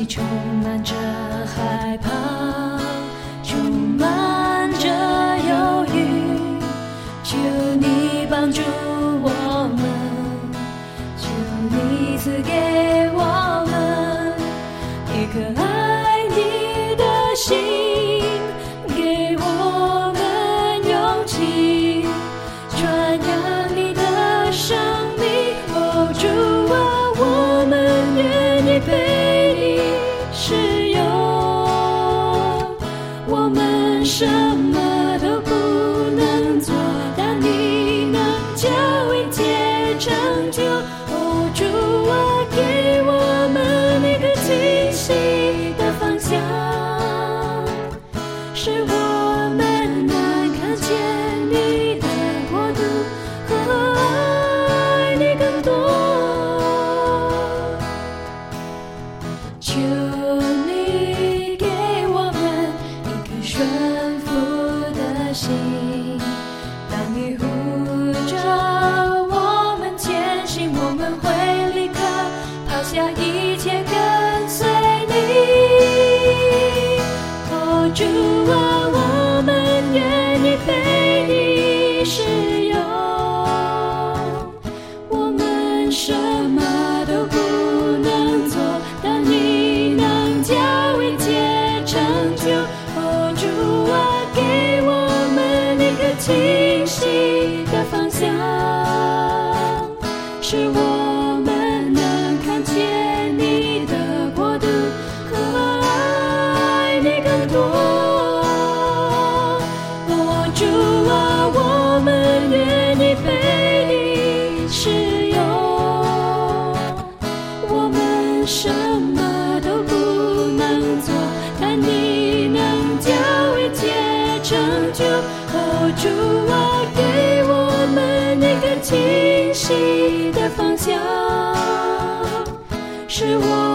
充满着害怕，充满着忧郁，求你帮助我们，求你赐给我们一颗爱你的心，给我们勇气传扬你的生命。哦，主啊，我们愿意被你使用，我们什么都不能做，但你能叫一切成就。哦，主啊，给我们一个清晰的方向，使我们能看见你的国度和爱你更多。求你给我们一颗顺服的心，当你呼召我们前行，我们会立刻抛下一切跟随你。哦，主啊，我们愿意被你使用，我们什么都不能做，但你能叫一切成就。哦，主啊，给我们一个清晰的方向，使我们能看见你的国度和爱你更多。哦，主啊，我们愿意被你使用，我们什么都不能做，但你能叫一切成就。哦，主啊，给我们一个清晰的方向，使我